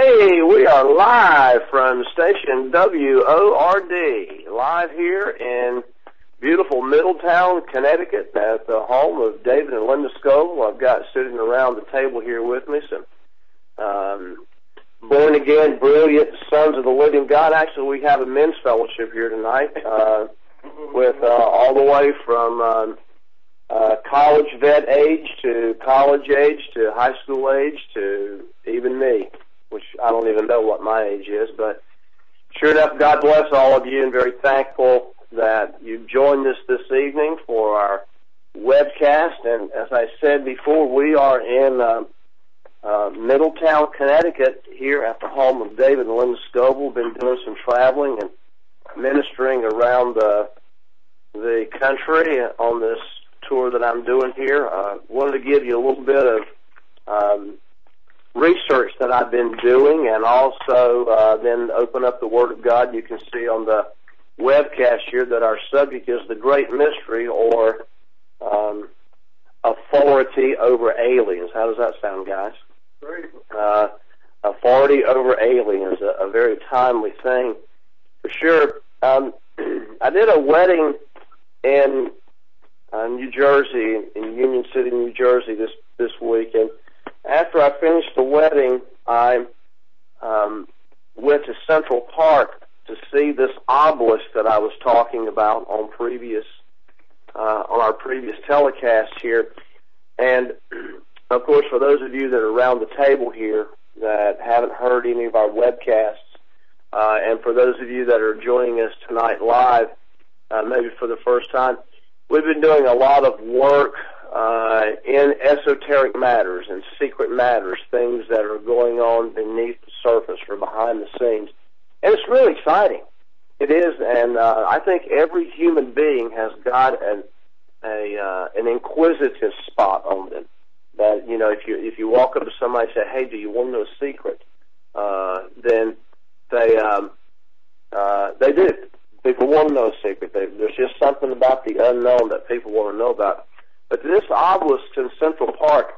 Hey, we are live from station WORD, live here in beautiful Middletown, Connecticut, at the home of David and Linda Scoble. I've got sitting around the table here with me some born-again, brilliant sons of the living God. Actually, we have a men's fellowship here tonight with all the way from college vet age to college age to high school age to even me, which I don't even know what my age is, but sure enough, God bless all of you, and very thankful that you've joined us this evening for our webcast. And as I said before, we are in Middletown, Connecticut, here at the home of David and Linda Scoble. Been doing some traveling and ministering around the country on this tour that I'm doing here. Wanted to give you a little bit of research that I've been doing, and also then open up the Word of God. You can see on the webcast here that our subject is the Great Mystery, or authority over aliens. How does that sound, guys? Great. Authority over aliens, a very timely thing for sure. I did a wedding in New Jersey, in Union City, New Jersey, this week, and after I finished the wedding, I went to Central Park to see this obelisk that I was talking about on our previous telecast here. And of course, for those of you that are around the table here that haven't heard any of our webcasts, and for those of you that are joining us tonight live, maybe for the first time, we've been doing a lot of work in esoteric matters and secret matters, things that are going on beneath the surface or behind the scenes. And it's really exciting. It is, and I think every human being has got an inquisitive spot on them. That, you know, if you walk up to somebody and say, "Hey, do you want to know a secret?" Then they do. People want to know a secret. There's just something about the unknown that people want to know about. But this obelisk in Central Park,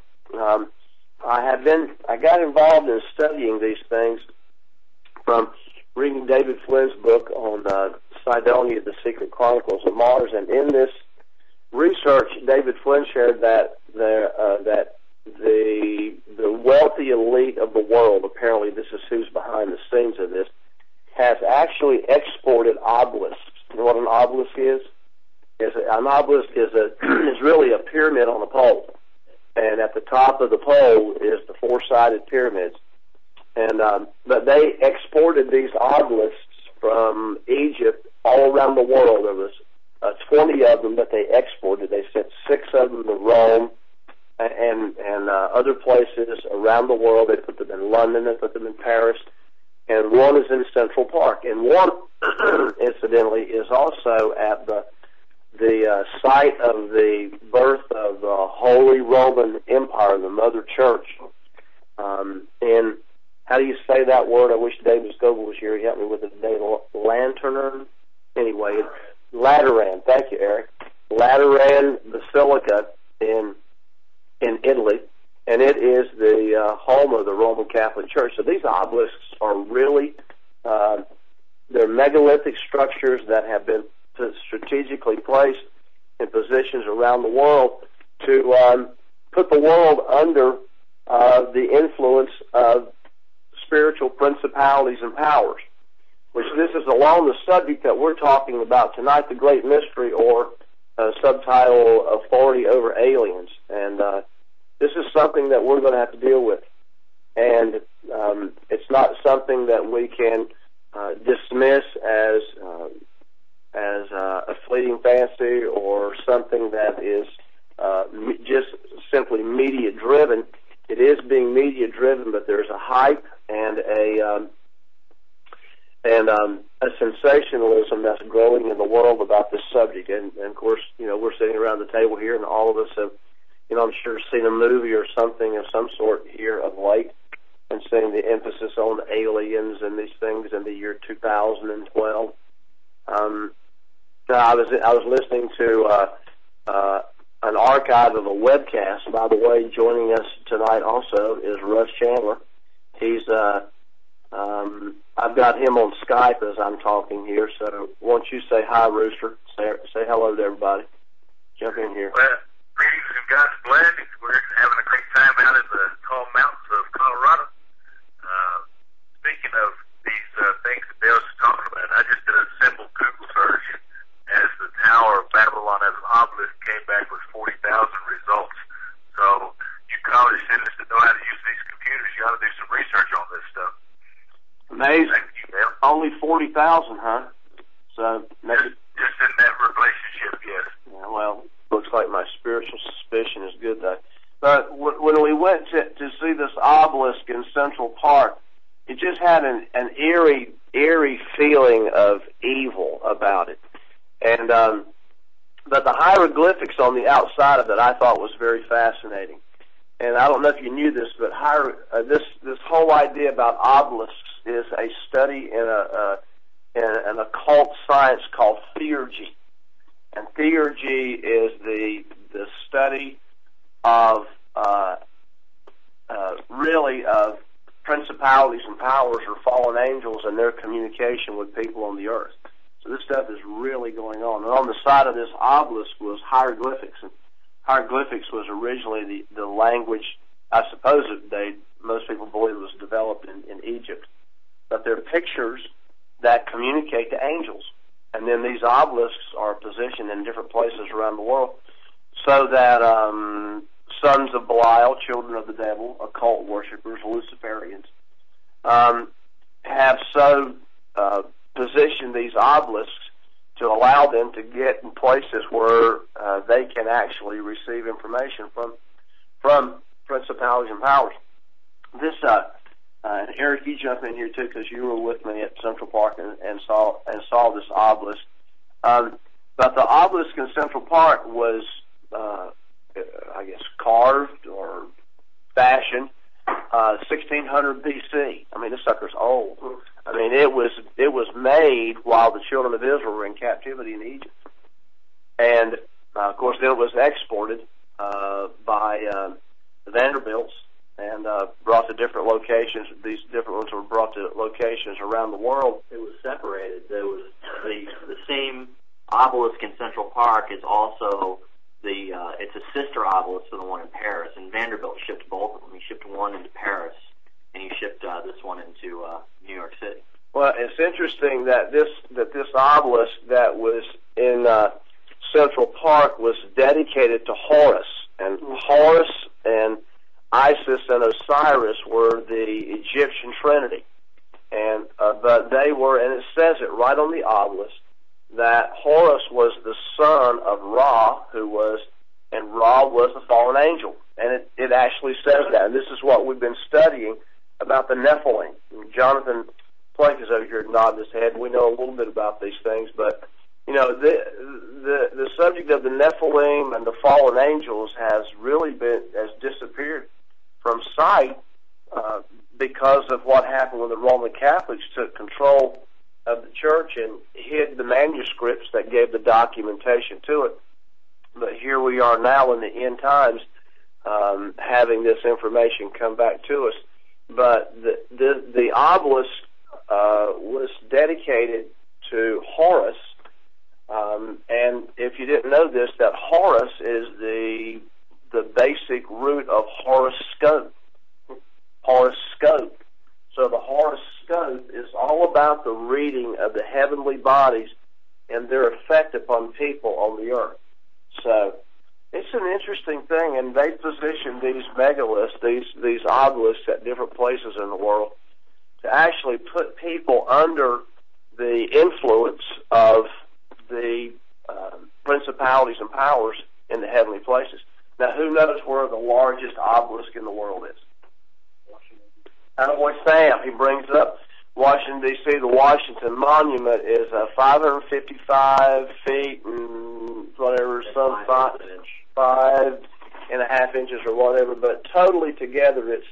I got involved in studying these things from reading David Flynn's book on Cydonia, The Secret Chronicles of Mars. And in this research, David Flynn shared that the wealthy elite of the world, apparently this is who's behind the scenes of this, has actually exported obelisks. You know what an obelisk is? An obelisk is really a pyramid on a pole, and at the top of the pole is the four-sided pyramids. And but they exported these obelisks from Egypt all around the world. There was 20 of them that they exported. They sent 6 of them to Rome and other places around the world. They put them in London. They put them in Paris. And one is in Central Park. And one, incidentally, is also at the site of the birth of the Holy Roman Empire, the Mother Church. And how do you say that word? I wish David Scoble was here. He helped me with it today. Lantern? Anyway, Lateran. Thank you, Eric. Lateran Basilica in Italy. And it is the home of the Roman Catholic Church. So these obelisks are really, they're megalithic structures that have been strategically placed in positions around the world to put the world under the influence of spiritual principalities and powers, which this is along the subject that we're talking about tonight, the Great Mystery, or subtitle, Authority over Aliens. And this is something that we're going to have to deal with. And it's not something that we can dismiss as a fleeting fancy or something that is just simply media-driven. It is being media-driven, but there's a hype and a sensationalism that's growing in the world about this subject. And of course, you know, we're sitting around the table here, and all of us have, you know, I'm sure seen a movie or something of some sort here of late, and seeing the emphasis on aliens and these things in the year 2012. I was listening to an archive of a webcast. By the way, joining us tonight also is Russ Chandler. He's I've got him on Skype as I'm talking here, so why don't you say hi, Rooster? Say hello to everybody. Jump in here. Well, greetings and God's blessings. We're having a great time out in the tall mountains of Colorado. Speaking of these things that Dale's talking about, I just did a simple Google search as the Tower of Babylon as an obelisk came back with 40,000 results. So you college students that know how to use these computers, you ought to do some research on this stuff. Amazing. Thank you, Dale. Only 40,000, huh? So maybe just in that relationship, yes. Yeah, well, looks like my spiritual suspicion is good, though. But when we went to see this obelisk in Central Park, it just had an eerie feeling of evil about it. And but the hieroglyphics on the outside of it I thought was very fascinating. And I don't know if you knew this, but this whole idea about obelisks is a study in an occult science called theurgy. And theurgy is the study of really of principalities and powers or fallen angels and their communication with people on the earth. So this stuff is really going on. And on the side of this obelisk was hieroglyphics. And hieroglyphics was originally the language, I suppose most people believe it was developed in Egypt. But they're pictures that communicate to angels. And then these obelisks are positioned in different places around the world so that sons of Belial, children of the devil, occult worshippers, Luciferians, have so positioned these obelisks to allow them to get in places where they can actually receive information from principalities and powers. This, and Eric, you jump in here too because you were with me at Central Park and saw this obelisk. But the obelisk in Central Park was, I guess, carved or fashioned 1600 BC. I mean, this sucker's old. I mean, it was made while the children of Israel were in captivity in Egypt, and of course, then it was exported by the Vanderbilts and brought to different locations. These different ones were brought to locations around the world. It was separated. There was the same obelisk in Central Park is also it's a sister obelisk to the one in Paris, and Vanderbilt shipped both of them. He shipped one into Paris, and he shipped this one into New York City. Well, it's interesting that this obelisk that was in Central Park was dedicated to Horus, and Horus and Isis and Osiris were the Egyptian trinity, and but they were, and it says it right on the obelisk, that Horus was the son of Ra, and Ra was the fallen angel. And it actually says that. And this is what we've been studying about the Nephilim. Jonathan Plank is over here nodding his head. We know a little bit about these things, but you know, the subject of the Nephilim and the fallen angels has disappeared from sight because of what happened when the Roman Catholics took control of the church and hid the manuscripts that gave the documentation to it. But here we are now in the end times, having this information come back to us. But the obelisk was dedicated to Horus, and if you didn't know this, that Horus is the basic root of horoscope. Horoscope. So the horoscope is all about the reading of the heavenly bodies and their effect upon people on the earth. So it's an interesting thing, and they position these megaliths, these obelisks at different places in the world to actually put people under the influence of the principalities and powers in the heavenly places. Now, who knows where the largest obelisk in the world is? Boy Sam, he brings up Washington, D.C. The Washington Monument is 555 feet and whatever, some 5.5 inches or whatever, but totally together it's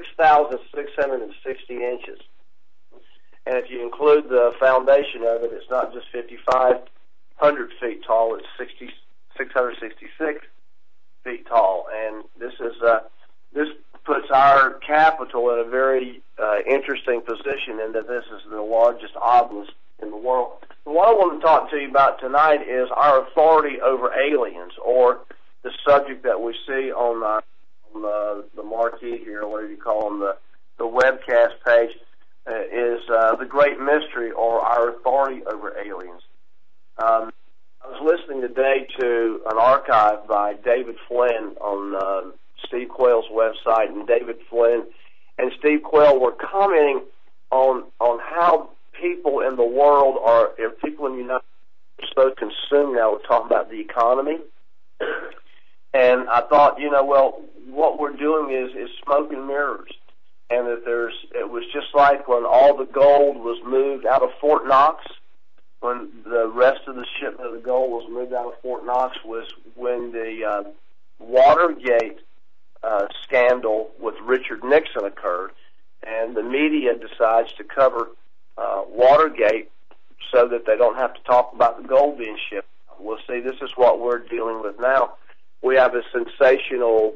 6,660 inches. And if you include the foundation of it, it's not just 5,500 feet tall, it's 666 feet tall. And this is puts our capital in a very interesting position in that this is the largest obelisk in the world. What I want to talk to you about tonight is our authority over aliens, or the subject that we see on the marquee here, whatever you call them, the webcast page, is the great mystery, or our authority over aliens. I was listening today to an archive by David Flynn on Steve Quayle's website, and David Flynn and Steve Quayle were commenting on how people in the world people in the United States are so consumed now with talking about the economy. And I thought, well, what we're doing is smoke and mirrors. And that it was just like when all the gold was moved out of Fort Knox, when the rest of the shipment of the gold was moved out of Fort Knox, was when the Watergate scandal with Richard Nixon occurred, and the media decides to cover Watergate so that they don't have to talk about the gold being shipped. Well, see, this is what we're dealing with now. We have a sensational,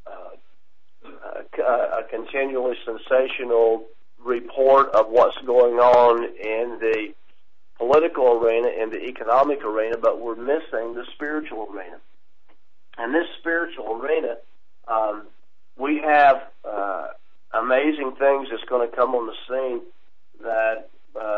a continually sensational report of what's going on in the political arena, in the economic arena, but we're missing the spiritual arena. And this spiritual arena, we have amazing things that's going to come on the scene that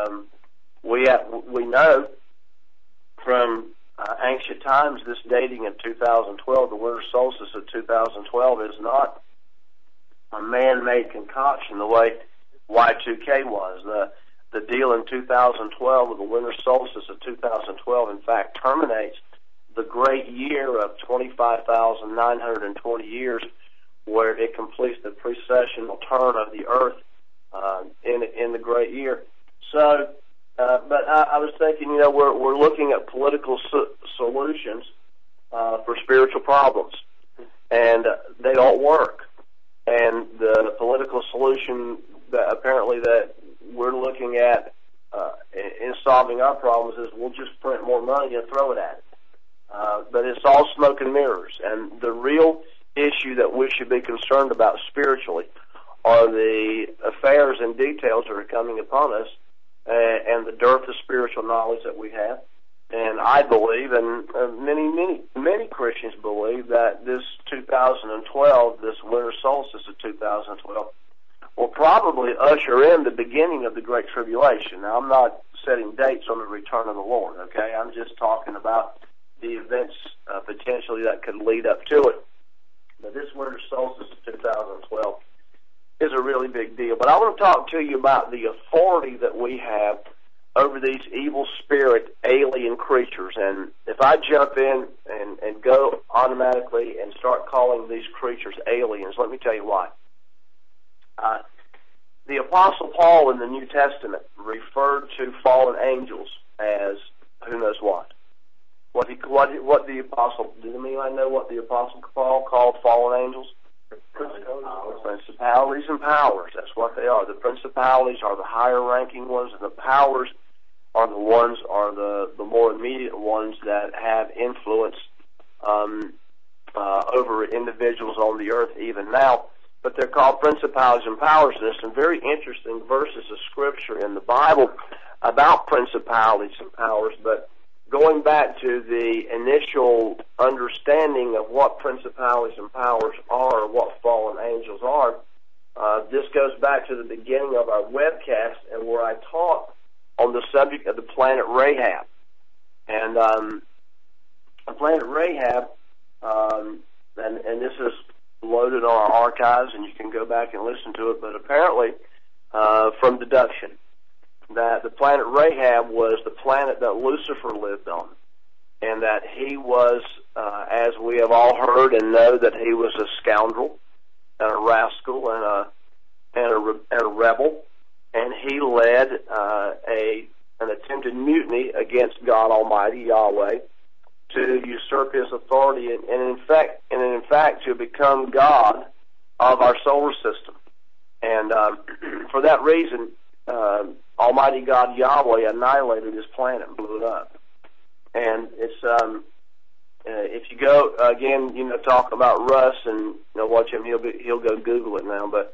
we know from ancient times. This dating of 2012, the winter solstice of 2012, is not a man-made concoction the way Y2K was. The deal in 2012 with the winter solstice of 2012, in fact, terminates the great year of 25,920 years, where it completes the precessional turn of the earth in the great year. So, but I was thinking, we're looking at political solutions for spiritual problems, and they don't work. And the political solution that apparently that we're looking at in solving our problems is we'll just print more money and throw it at it. But it's all smoke and mirrors. And the real issue that we should be concerned about spiritually are the affairs and details that are coming upon us, and the dearth of spiritual knowledge that we have. And I believe, and many Christians believe, that this 2012, this winter solstice of 2012, will probably usher in the beginning of the Great Tribulation. Now, I'm not setting dates on the return of the Lord, okay? I'm just talking about the events potentially that could lead up to it. But this winter solstice of 2012 is a really big deal. But I want to talk to you about the authority that we have over these evil spirit alien creatures. And if I jump in and go automatically and start calling these creatures aliens, let me tell you why. The Apostle Paul in the New Testament referred to fallen angels as who knows what. What the Apostle, does anyone know what the Apostle Paul called fallen angels? Principalities and powers. That's what they are. The principalities are the higher ranking ones, and the powers are the ones, are the more immediate ones that have influence over individuals on the earth even now. But they're called principalities and powers. There's some very interesting verses of Scripture in the Bible about principalities and powers, but going back to the initial understanding of what principalities and powers are, what fallen angels are, this goes back to the beginning of our webcast, and where I taught on the subject of the planet Rahab. And the planet Rahab, and this is loaded on our archives, and you can go back and listen to it, but apparently from deduction, that the planet Rahab was the planet that Lucifer lived on, and that he was, as we have all heard and know, that he was a scoundrel and a rascal and a rebel, and he led an attempted mutiny against God Almighty, Yahweh, to usurp his authority and in fact to become God of our solar system. And for that reason, Almighty God Yahweh annihilated his planet and blew it up. And if you go again, talk about Russ and watch him. He'll go Google it now. But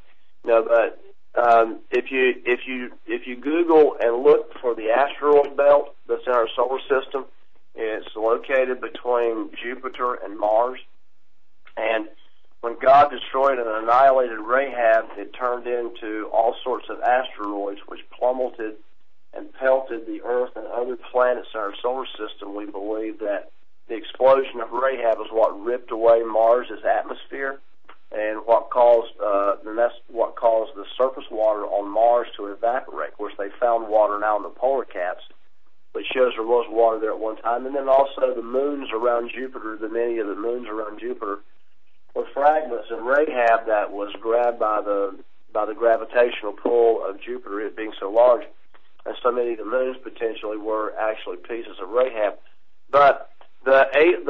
if you Google and look for the asteroid belt that's in our solar system, it's located between Jupiter and Mars. And when God destroyed and annihilated Rahab, it turned into all sorts of asteroids which plummeted and pelted the Earth and other planets in our solar system. We believe that the explosion of Rahab is what ripped away Mars's atmosphere, and that's what caused the surface water on Mars to evaporate. Of course, they found water now in the polar caps, which shows there was water there at one time. And then also the moons around Jupiter, many of the moons around Jupiter, were fragments of Rahab that was grabbed by the gravitational pull of Jupiter, it being so large. And so many of the moons potentially were actually pieces of Rahab. But the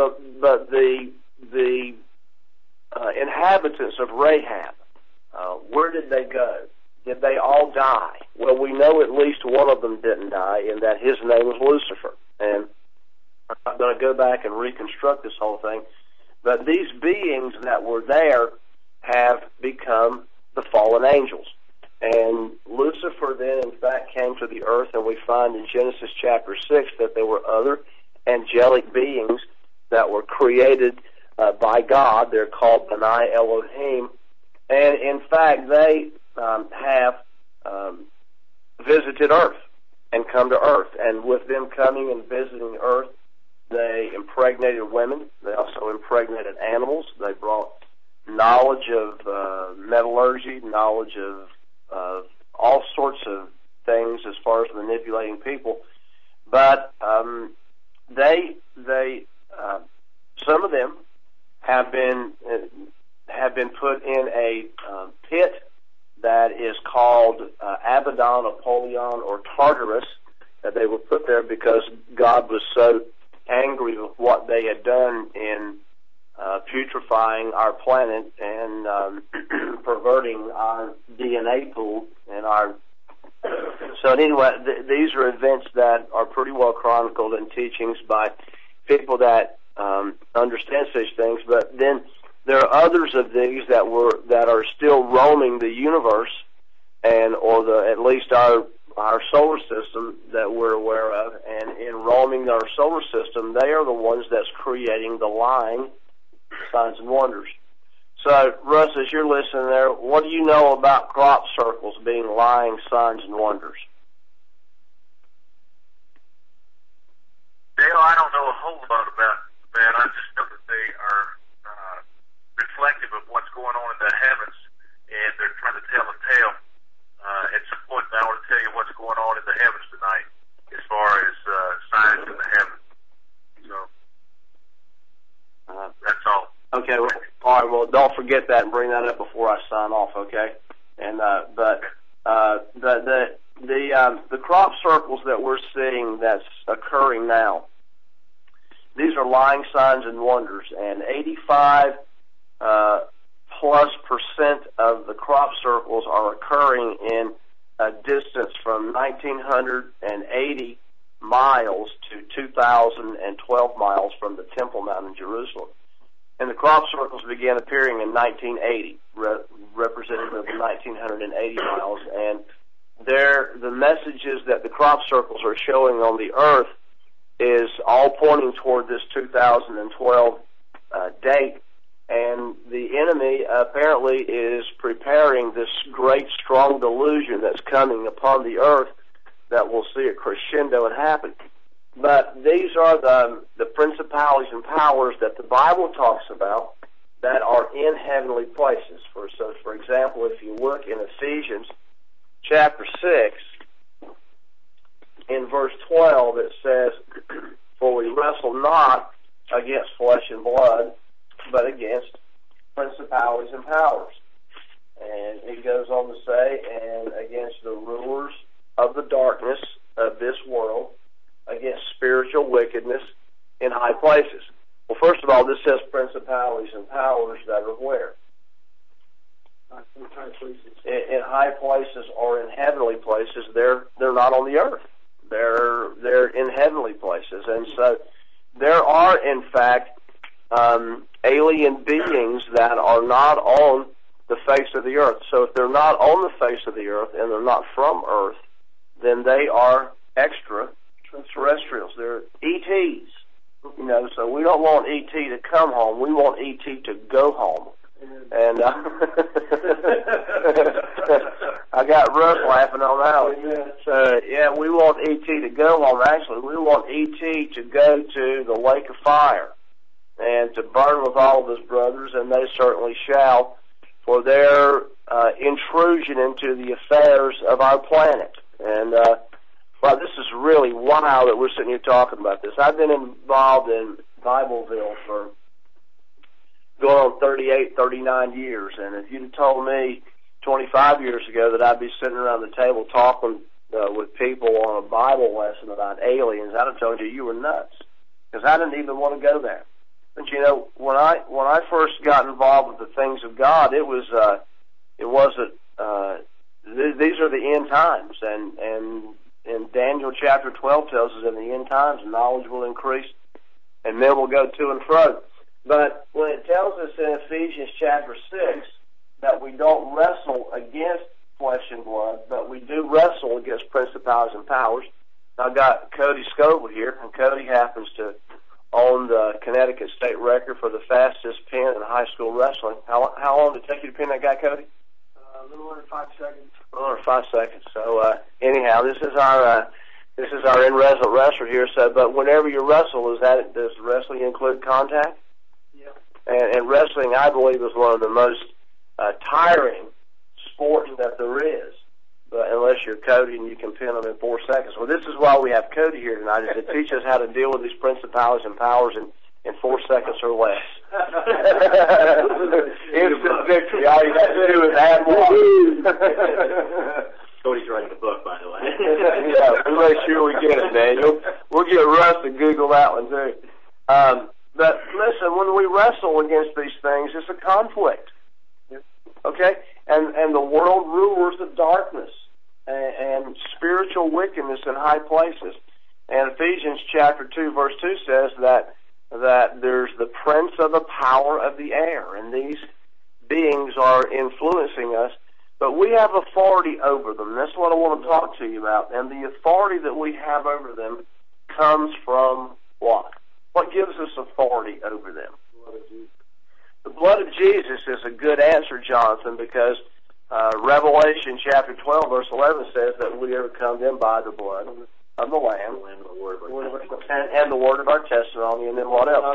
inhabitants of Rahab, where did they go? Did they all die? Well, we know at least one of them didn't die, and that his name was Lucifer. And I'm not going to go back and reconstruct this whole thing, but these beings that were there have become the fallen angels. And Lucifer then, in fact, came to the earth, and we find in Genesis chapter 6 that there were other angelic beings that were created by God. They're called B'nai Elohim. And, in fact, they have visited earth and come to earth. And with them coming and visiting earth, they impregnated women. They also impregnated animals. They brought knowledge of metallurgy, knowledge of all sorts of things as far as manipulating people. But they some of them have been put in a pit that is called Abaddon, Apollyon, or Tartarus. That they were put there because God was so angry with what they had done in putrefying our planet and perverting our DNA pool and our. So anyway, these are events that are pretty well chronicled in teachings by people that understand such things. But then there are others of these that are still roaming the universe, or at least our solar system that we're aware of. And in roaming our solar system, they are the ones that's creating the lying signs and wonders. So, Russ, as you're listening there, what do you know about crop circles being lying signs and wonders? Dale, I don't know a whole lot about that. I just know that they are reflective of what's going on in the heavens, and they're trying to tell a tale. At some point, I want to tell you what's going on in the heavens tonight as far as signs in the heavens. So, that's all. Okay, well, all right. Well, don't forget that and bring that up before I sign off. Okay, and the crop circles that we're seeing that's occurring now, these are lying signs and wonders, and 85+ % of the crop circles are occurring in a distance from 1,980 miles to 2,012 miles from the Temple Mount in Jerusalem. And the crop circles began appearing in 1980, representative of the 1,980 miles. And the messages that the crop circles are showing on the earth is all pointing toward this 2012 date. And the enemy apparently is preparing this great, strong delusion that's coming upon the earth that we'll see a crescendo and happen. But these are the principalities and powers that the Bible talks about that are in heavenly places. For example, if you look in Ephesians chapter 6, in verse 12, it says, "For we wrestle not against flesh and blood, but against principalities and powers." And it goes on to say, "and against the rulers of the darkness of this world, against spiritual wickedness in high places." Well, first of all, this says principalities and powers that are where? In high places. In high places or in heavenly places. They're not on the earth. They're in heavenly places. And so there are, in fact, alien beings that are not on the face of the earth. So if they're not on the face of the earth and they're not from Earth, then they are extraterrestrials. They're ETs. You know, so we don't want ET to come home. We want ET to go home. And I got Russ laughing on that one. So, yeah, we want ET to go home. Actually, we want ET to go to the lake of fire and to burn with all of his brothers, and they certainly shall, for their intrusion into the affairs of our planet. And wow, this is really wild that we're sitting here talking about this. I've been involved in Bibleville for going on 38, 39 years, and if you'd have told me 25 years ago that I'd be sitting around the table talking with people on a Bible lesson about aliens, I'd have told you you were nuts, because I didn't even want to go there. But you know, when I first got involved with the things of God, it wasn't. These are the end times, and Daniel chapter 12 tells us in the end times knowledge will increase, and men will go to and fro. But when it tells us in Ephesians chapter 6 that we don't wrestle against flesh and blood, but we do wrestle against principalities and powers. I've got Cody Scoble here, and Cody happens to own the Connecticut state record for the fastest pin in high school wrestling. How long did it take you to pin that guy, Cody? A little under 5 seconds. A little under 5 seconds. So anyhow, this is our in wrestler here. So, but whenever you wrestle, does wrestling include contact? And wrestling, I believe, is one of the most tiring sports that there is. But unless you're Cody and you can pin them in 4 seconds. Well, this is why we have Cody here tonight, is to teach us how to deal with these principalities and powers in 4 seconds or less. Instant victory. All you have to do is add one. Cody's writing a book, by the way. Yeah, we'll make sure we get it, Daniel. We'll get Russ to Google that one, too. But listen, when we wrestle against these things, it's a conflict. Okay? And the world rulers of darkness and spiritual wickedness in high places. And Ephesians chapter 2, verse 2 says that there's the prince of the power of the air, and these beings are influencing us, but we have authority over them. That's what I want to talk to you about. And the authority that we have over them comes from what? What gives us authority over them? The blood of Jesus is a good answer, Jonathan, because Revelation chapter 12, verse 11 says that we overcome them by the blood of the Lamb and the word of our testimony, and then what else?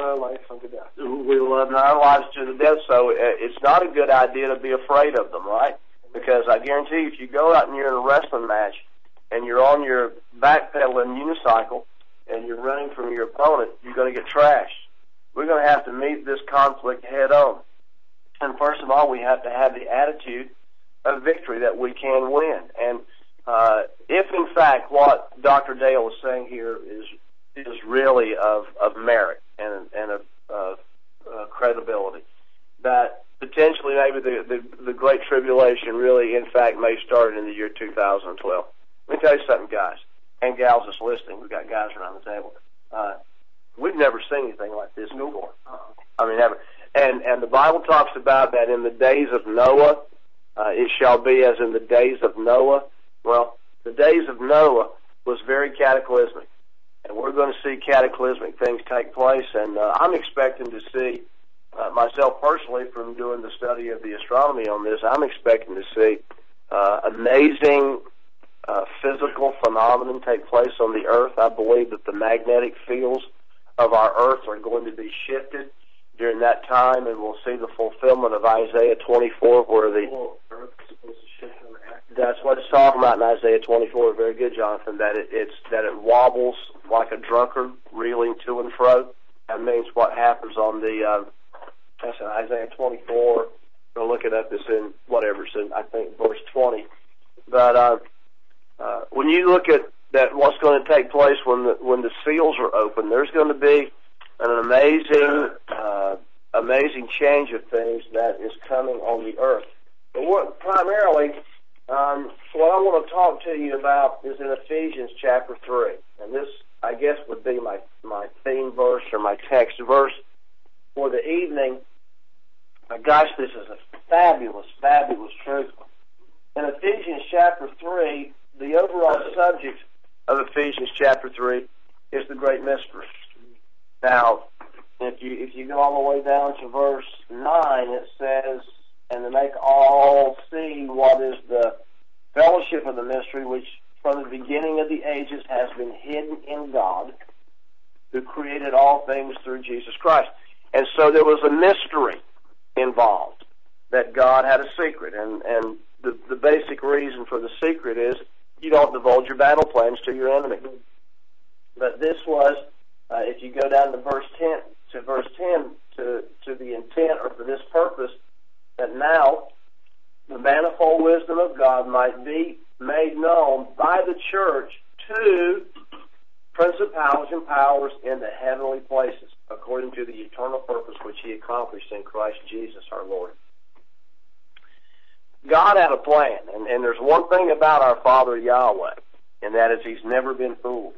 We love not our lives to the death, so it's not a good idea to be afraid of them, right? Because I guarantee you, if you go out and you're in a wrestling match and you're on your backpedaling unicycle and you're running from your opponent, you're going to get trashed. We're going to have to meet this conflict head on. And first of all, we have to have the attitude of victory that we can win. And if in fact what Dr. Dale is saying here is really of merit and of credibility, that potentially maybe the Great Tribulation really in fact may start in the year 2012. Let me tell you something, guys and gals that's listening. We've got guys around the table. We've never seen anything like this before. I mean, never. And the Bible talks about that in the days of Noah, it shall be as in the days of Noah. Well, the days of Noah was very cataclysmic, and we're going to see cataclysmic things take place. And I'm expecting to see, myself personally, from doing the study of the astronomy on this, I'm expecting to see amazing physical phenomenon take place on the Earth. I believe that the magnetic fields of our Earth are going to be shifted during that time, and we'll see the fulfillment of Isaiah 24, where the Earth is supposed to shift on the axis. That's what it's talking about in Isaiah 24. Very good, Jonathan. That it wobbles like a drunkard, reeling to and fro. That means what happens on the that's in Isaiah 24. We'll look it up. It's in whatever. It's in, I think, verse 20. But when you look at that, what's going to take place when the seals are open, there's going to be an amazing change of things that is coming on the earth. But primarily, what I want to talk to you about is in Ephesians chapter 3. And this, I guess, would be my theme verse or my text verse for the evening. Gosh, this is a fabulous, fabulous truth. In Ephesians chapter 3, the overall subject of Ephesians chapter 3 is the great mystery. Now, if you go all the way down to verse 9, it says, and to make all see what is the fellowship of the mystery, which from the beginning of the ages has been hidden in God, who created all things through Jesus Christ. And so there was a mystery involved, that God had a secret. And the basic reason for the secret is you don't divulge your battle plans to your enemy. But this was, if you go down to verse 10, to the intent or for this purpose, that now the manifold wisdom of God might be made known by the church to principalities and powers in the heavenly places, according to the eternal purpose which He accomplished in Christ Jesus our Lord. God had a plan, and there's one thing about our Father Yahweh, and that is He's never been fooled.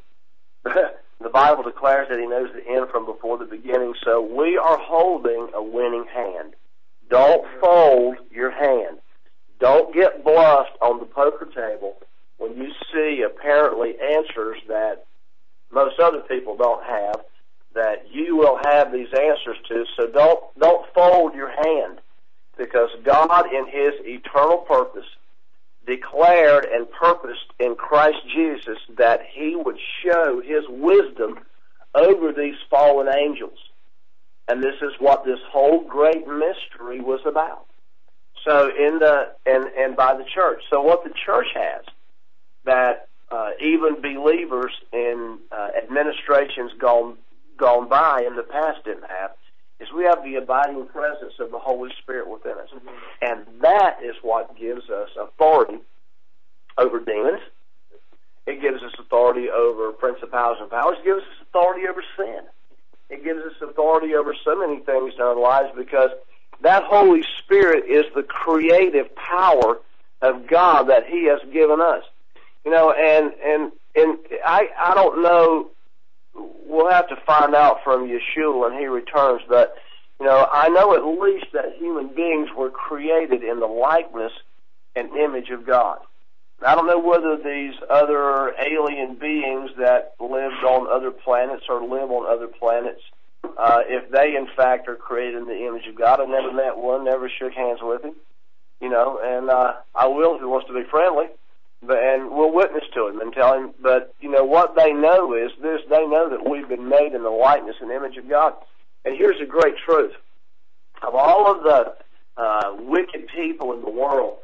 The Bible declares that He knows the end from before the beginning, so we are holding a winning hand. Don't fold your hand. Don't get bluffed on the poker table when you see apparently answers that most other people don't have, that you will have these answers to. So don't fold your hand, because God in His eternal purpose declared and purposed in Christ Jesus that He would show His wisdom over these fallen angels. And this is what this whole great mystery was about. So and by the church. So what the church has, that even believers in administrations gone by in the past didn't have, is we have the abiding presence of the Holy Spirit within us. And that is what gives us authority over demons. It gives us authority over principalities and powers. It gives us authority over sin. It gives us authority over so many things in our lives, because that Holy Spirit is the creative power of God that He has given us. You know, and I don't know, we'll have to find out from Yeshua when He returns, but, you know, I know at least that human beings were created in the likeness and image of God. I don't know whether these other alien beings that lived on other planets or live on other planets, if they in fact are created in the image of God. I've never met one, never shook hands with him, you know, and I will if he wants to be friendly, and we'll witness to him and tell him. But, you know, what they know is this: they know that we've been made in the likeness and image of God. And here's a great truth. Of all of the wicked people in the world,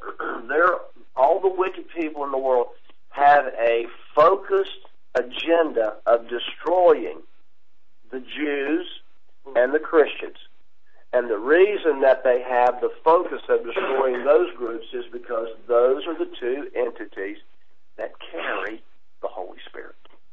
all the wicked people in the world have a focused agenda of destroying the Jews and the Christians. And the reason that they have the focus of destroying those groups is because those are the two entities that carry the Holy Spirit.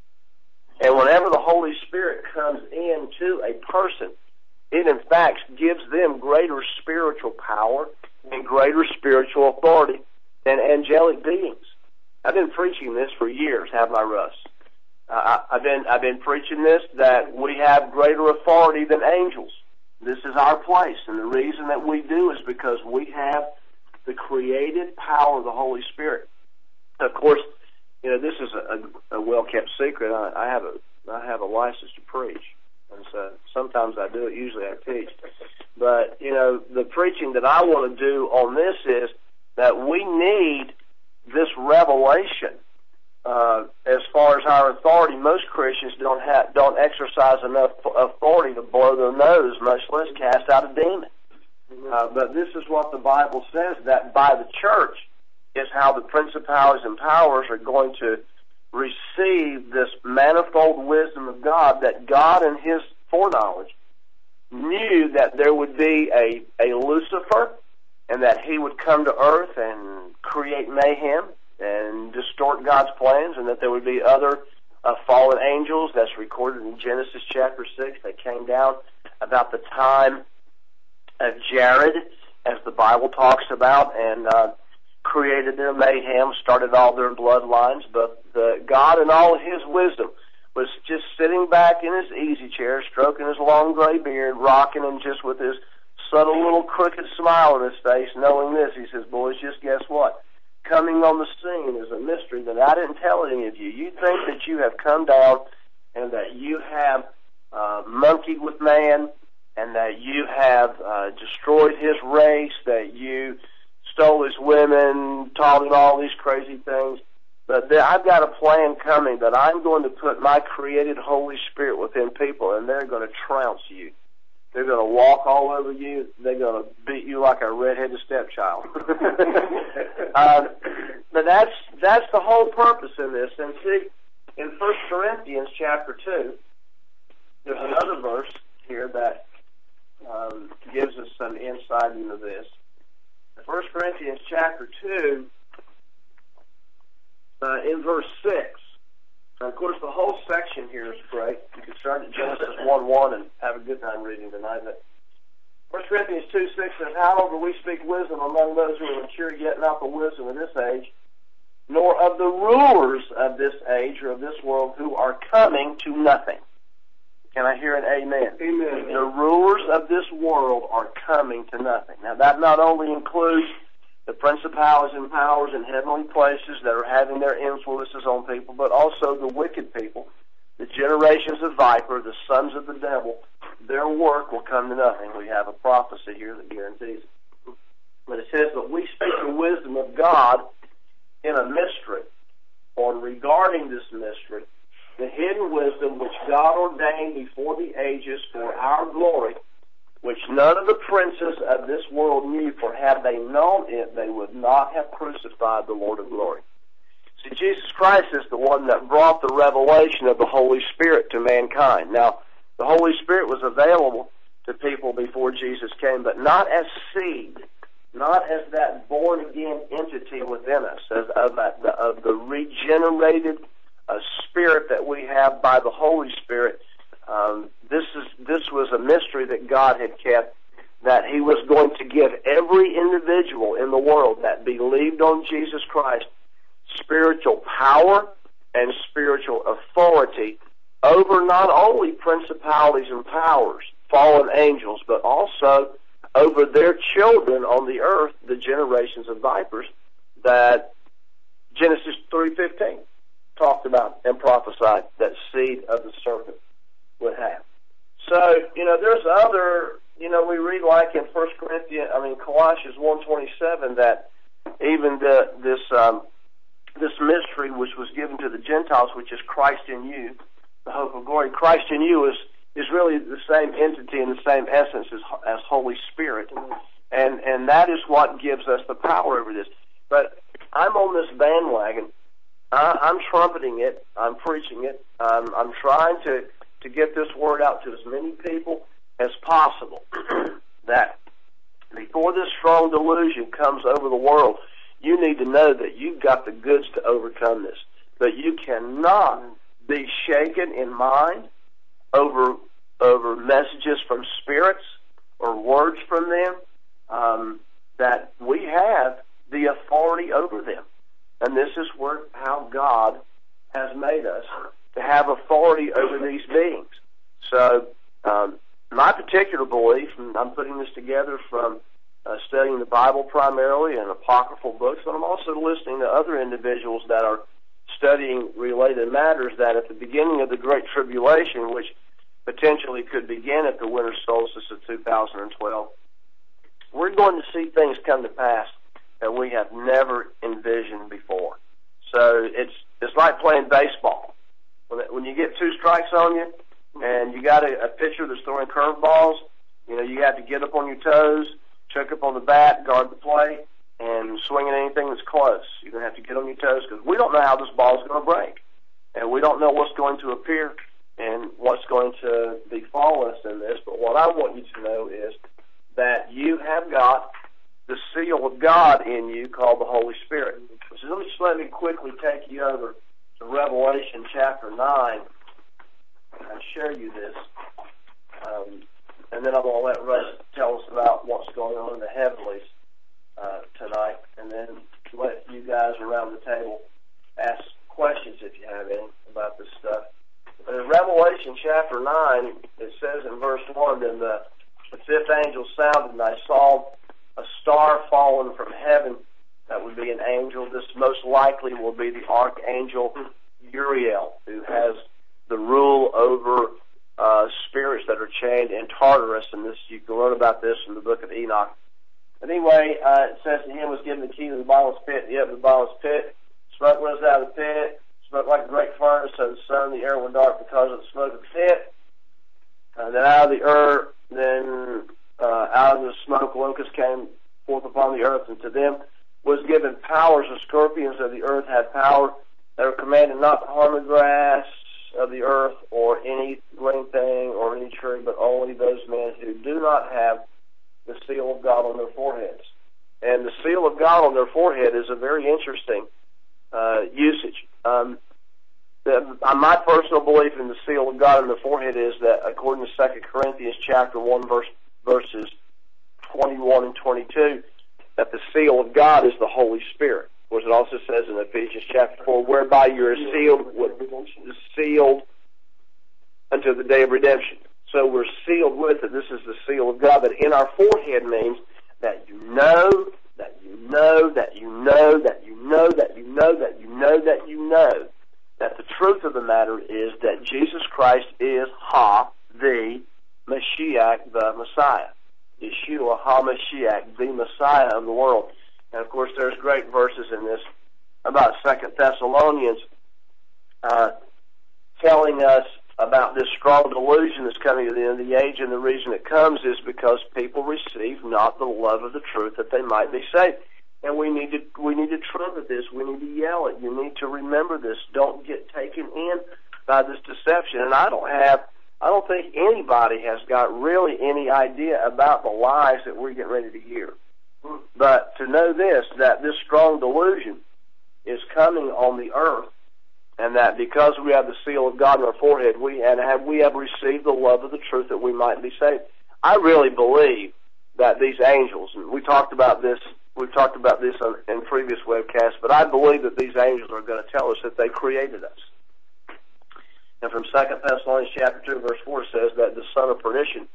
And whenever the Holy Spirit comes into a person, it in fact gives them greater spiritual power and greater spiritual authority than angelic beings. I've been preaching this for years, haven't I, Russ? I've been preaching this, that we have greater authority than angels. This is our place, and the reason that we do is because we have the creative power of the Holy Spirit. Of course, you know, this is a well-kept secret. I have a license to preach, and so sometimes I do it. Usually I teach. But, you know, the preaching that I want to do on this is that we need this revelation. As far as our authority, most Christians don't exercise enough authority to blow their nose, much less cast out a demon. But this is what the Bible says, that by the church is how the principalities and powers are going to receive this manifold wisdom of God, that God in His foreknowledge knew that there would be a Lucifer, and that he would come to earth and create mayhem and distort God's plans, and that there would be other fallen angels. That's recorded in Genesis chapter 6. They came down about the time of Jared, as the Bible talks about, and created their mayhem, started all their bloodlines. But God in all of His wisdom was just sitting back in his easy chair, stroking his long gray beard, rocking and just with his subtle little crooked smile on his face, knowing this. He says, boys, just guess what? Coming on the scene is a mystery that I didn't tell any of you. You think that you have come down and that you have monkeyed with man and that you have destroyed his race, that you stole his women, taught him all these crazy things. But I've got a plan coming that I'm going to put my created Holy Spirit within people, and they're going to trounce you. They're going to walk all over you. They're going to beat you like a red-headed stepchild. But that's the whole purpose in this. And see, in 1 Corinthians chapter 2, there's another verse here that gives us some insight into this. 1 Corinthians chapter 2, in verse 6. Now, of course, the whole section here is great. You can start at Genesis 1:1 and have a good time reading tonight. But 1 Corinthians 2:6 says, however, we speak wisdom among those who are mature, yet not the wisdom of this age, nor of the rulers of this age or of this world who are coming to nothing. Can I hear an amen? Amen. The rulers of this world are coming to nothing. Now, that not only includes the principalities and powers in heavenly places that are having their influences on people, but also the wicked people, the generations of viper, the sons of the devil. Their work will come to nothing. We have a prophecy here that guarantees it. But it says that we speak the wisdom of God in a mystery, or regarding this mystery, the hidden wisdom which God ordained before the ages for our glory, which none of the princes of this world knew, for had they known it, they would not have crucified the Lord of glory. See, Jesus Christ is the one that brought the revelation of the Holy Spirit to mankind. Now, the Holy Spirit was available to people before Jesus came, but not as seed, not as that born-again entity within us, as of the regenerated spirit that we have by the Holy Spirit. This was a mystery that God had kept, that He was going to give every individual in the world that believed on Jesus Christ spiritual power and spiritual authority over not only principalities and powers, fallen angels, but also over their children on the earth, the generations of vipers that Genesis 3:15 talked about and prophesied that seed of the serpent would have. So, there's other, we read like in Colossians 1:27 that even this mystery which was given to the Gentiles, which is Christ in you, the hope of glory. Christ in you is really the same entity and the same essence as Holy Spirit. And that is what gives us the power over this. But I'm on this bandwagon. I'm trumpeting it. I'm preaching it. I'm trying to get this word out to as many people as possible that before this strong delusion comes over the world, you need to know that you've got the goods to overcome this. But you cannot be shaken in mind over messages from spirits or words from them, that we have the authority over them. And this is how God has made us, to have authority over these beings. So, my particular belief, and I'm putting this together from studying the Bible primarily and apocryphal books, but I'm also listening to other individuals that are studying related matters, that at the beginning of the Great Tribulation, which potentially could begin at the winter solstice of 2012, we're going to see things come to pass that we have never envisioned before. So it's like playing baseball. When you get two strikes on you and you got a pitcher that's throwing curveballs, you have to get up on your toes, check up on the bat, guard the plate, and swing at anything that's close. You're going to have to get on your toes because we don't know how this ball is going to break. And we don't know what's going to appear and what's going to befall us in this. But what I want you to know is that you have got the seal of God in you called the Holy Spirit. So let me quickly take you over to Revelation chapter 9 and share you this. And then I'm going to let Russ tell us about what's going on in the heavenlies tonight, and then let you guys around the table ask questions if you have any about this stuff. in Revelation chapter 9, it says in verse 1, then the fifth angel sounded, and I saw a star fallen from heaven. That would be an angel. This most likely will be the archangel Uriel, who has the rule over spirits that are chained in Tartarus, and this you can learn about this in the book of Enoch. Anyway, it says to him was given the key to the bottomless pit, the bottomless pit. Smoke rose out of the pit, smoke like a great furnace, so the sun and the air were dark because of the smoke of the pit. Then out of the earth, out of the smoke, locusts came forth upon the earth, and to them was given powers. The scorpions of the earth had power. They were commanded not to harm the grass of the earth or any green thing or any tree, but only those men who do not have the seal of God on their foreheads. And the seal of God on their forehead is a very interesting usage. My personal belief in the seal of God on the forehead is that, according to 2 Corinthians chapter 1, verses 21 and 22, that the seal of God is the Holy Spirit. Of course, it also says in Ephesians chapter 4, whereby you are sealed until the day of redemption. So we're sealed with it. This is the seal of God. But in our forehead means that you know, that you know, that you know, that you know, that you know, that you know, that you know, that the truth of the matter is that Jesus Christ is the Mashiach, the Messiah. Yeshua HaMashiach, the Messiah of the world. And of course there's great verses in this about 2 Thessalonians telling us about this strong delusion that's coming at the end of the age, and the reason it comes is because people receive not the love of the truth that they might be saved. And we need to trumpet this. We need to yell it. You need to remember this. Don't get taken in by this deception. And I don't think anybody has got really any idea about the lies that we're getting ready to hear. But to know this, that this strong delusion is coming on the earth, and that because we have the seal of God on our forehead, we have received the love of the truth that we might be saved. I really believe that these angels, and we've talked about this in previous webcasts, but I believe that these angels are going to tell us that they created us. And from 2 Thessalonians chapter 2, verse 4, it says that the son of perdition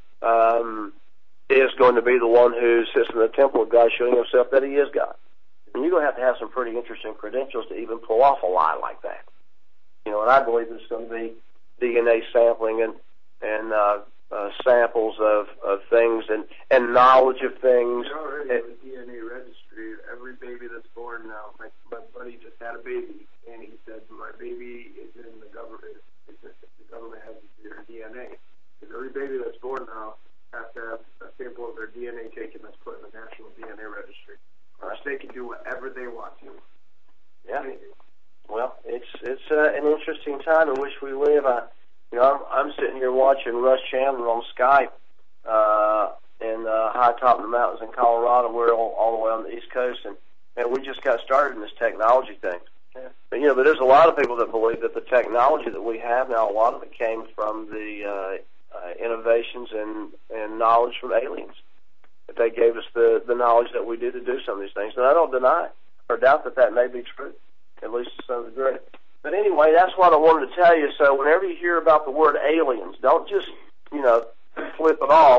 is going to be the one who sits in the temple of God, showing himself that he is God. And you're going to have some pretty interesting credentials to even pull off a lie like that. You know, and I believe there's going to be DNA sampling and samples of things and knowledge of things. They're already in the DNA registry. Every baby that's born now, my buddy just had a baby, and he said, my baby is in the government. The government has their DNA. Because every baby that's born now has to have a sample of their DNA taken that's put in the National DNA Registry. Or they can do whatever they want to. Yeah. Well, it's an interesting time in which we live. I'm sitting here watching Russ Chandler on Skype in high top of the mountains in Colorado. We're all the way on the East Coast, and we just got started in this technology thing. Yeah. But there's a lot of people that believe that the technology that we have now, a lot of it came from the innovations and knowledge from aliens. That they gave us the knowledge that we did to do some of these things. And I don't deny or doubt that may be true, at least to some degree. But anyway, that's what I wanted to tell you. So whenever you hear about the word aliens, don't just, flip it off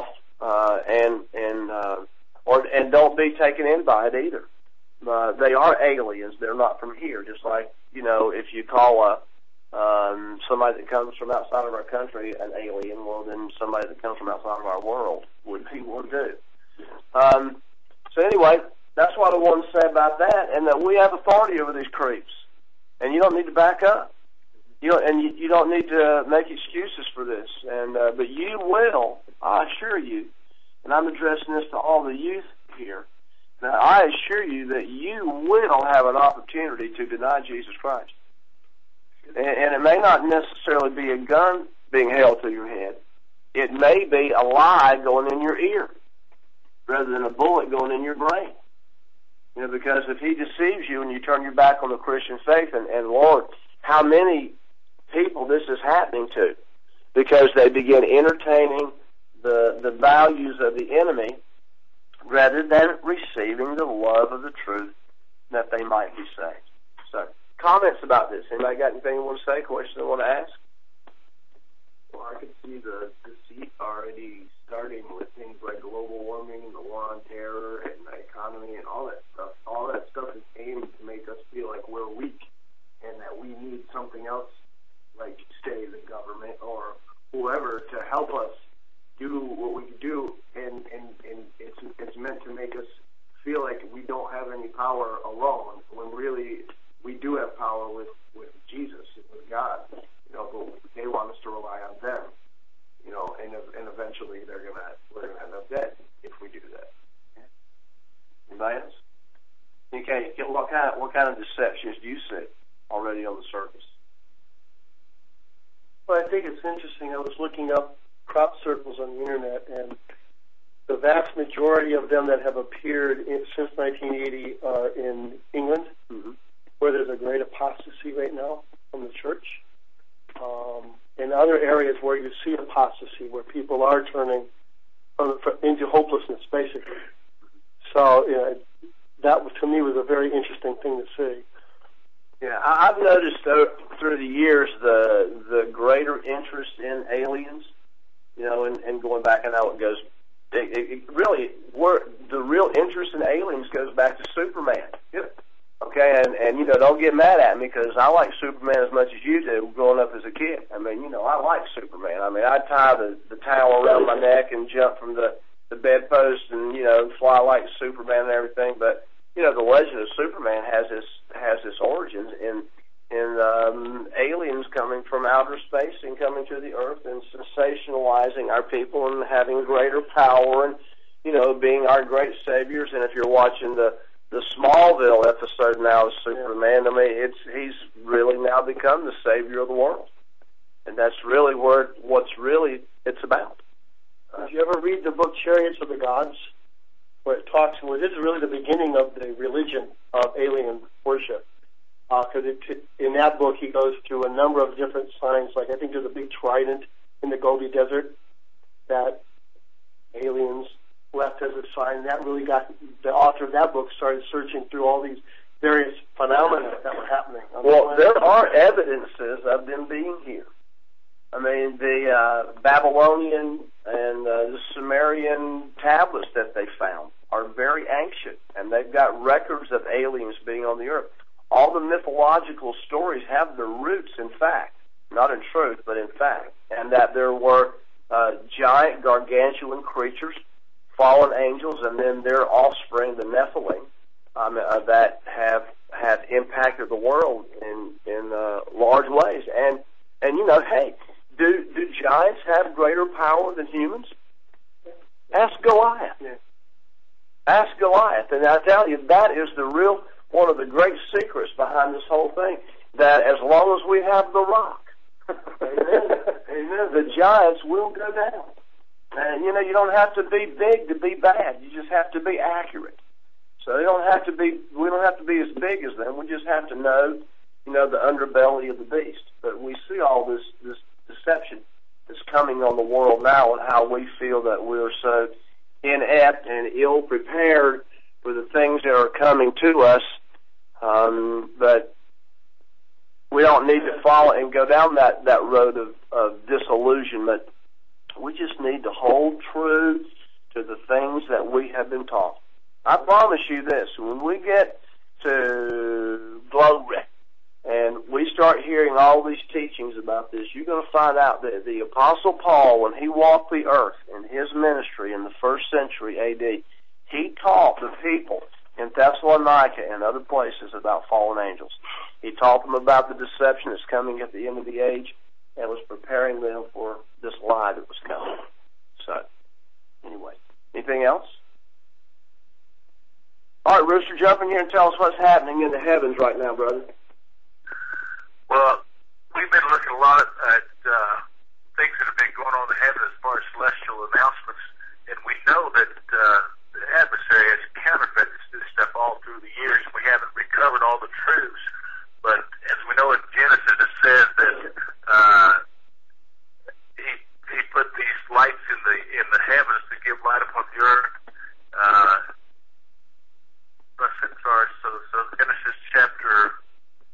and don't be taken in by it either. They are aliens. They're not from here. Just like, if you call somebody that comes from outside of our country an alien, well, then somebody that comes from outside of our world would be one too. So anyway, that's what I wanted to say about that, and that we have authority over these creeps, and you don't need to back up. You don't need to make excuses for this, but you will, I assure you, and I'm addressing this to all the youth here. Now, I assure you that you will have an opportunity to deny Jesus Christ, and it may not necessarily be a gun being held to your head. It may be a lie going in your ear, rather than a bullet going in your brain. Because if he deceives you and you turn your back on the Christian faith, and Lord, how many people this is happening to, because they begin entertaining the values of the enemy rather than receiving the love of the truth that they might be saved. So, comments about this? Anybody got anything you want to say, questions they want to ask? Well, I could see the deceit already starting with things like global warming, the war on terror, and the economy, and all that stuff. All that stuff is aimed to make us feel like we're weak and that we need something else, like, say, the government or whoever, to help us do what we can do. And it's meant to make us feel like we don't have any power alone, when really we do have power with Jesus, with God. But they want us to rely on them, and eventually we're gonna end up dead if we do that. Anybody else? Okay, what kind of deceptions do you see already on the surface? Well, I think it's interesting. I was looking up crop circles on the internet, and the vast majority of them that have appeared since 1980 are in England, where there's a great apostasy right now from the church. In other areas where you see apostasy, where people are turning into hopelessness, basically. So that, to me, was a very interesting thing to see. Yeah, I've noticed through the years the greater interest in aliens, and going back, I know it goes. It really, the real interest in aliens goes back to Superman. Yep. Okay, and don't get mad at me, because I like Superman as much as you do growing up as a kid. I mean, I like Superman. I mean, I tie the towel around my neck and jump from the bedpost and, fly like Superman and everything. But, the legend of Superman has its origins in aliens coming from outer space and coming to the earth and sensationalizing our people and having greater power and, being our great saviors. And if you're watching the Smallville episode now of Superman, I mean, he's really now become the savior of the world. And that's really what's really it's about. Did you ever read the book Chariots of the Gods, where it talks, this is really the beginning of the religion of alien worship? Because in that book he goes through a number of different signs, like I think there's a big trident in the Gobi Desert that aliens left as a sign. That really got the author of that book started searching through all these various phenomena that were happening. Well, there are evidences of them being here. I mean, the Babylonian and the Sumerian tablets that they found are very ancient, and they've got records of aliens being on the earth. All the mythological stories have their roots in fact, not in truth, but in fact, and that there were giant, gargantuan creatures, fallen angels, and then their offspring, the Nephilim, that have impacted the world in large ways. And hey, do giants have greater power than humans? Ask Goliath. Yeah. Ask Goliath, and I tell you, that is one of the great secrets behind this whole thing. That as long as we have the rock, amen, the giants will go down. And, you don't have to be big to be bad. You just have to be accurate. So we don't have to be as big as them. We just have to know, the underbelly of the beast. But we see all this deception that's coming on the world now, and how we feel that we're so inept and ill-prepared for the things that are coming to us. But we don't need to follow and go down that road of disillusionment. We just need to hold true to the things that we have been taught. I promise you this, when we get to glory and we start hearing all these teachings about this, you're going to find out that the Apostle Paul, when he walked the earth in his ministry in the 1st century A.D., he taught the people in Thessalonica and other places about fallen angels. He taught them about the deception that's coming at the end of the age, and was preparing them for this lie that was coming. So, anyway, anything else? All right, Rooster, jump in here and tell us what's happening in the heavens right now, brother. Well, we've been looking a lot at things that have been going on in the heavens as far as celestial announcements, and we know that the adversary has counterfeited this stuff all through the years. We haven't recovered all the truths, but as we know in Genesis, it says that he put these lights in the heavens to give light upon the earth. So Genesis chapter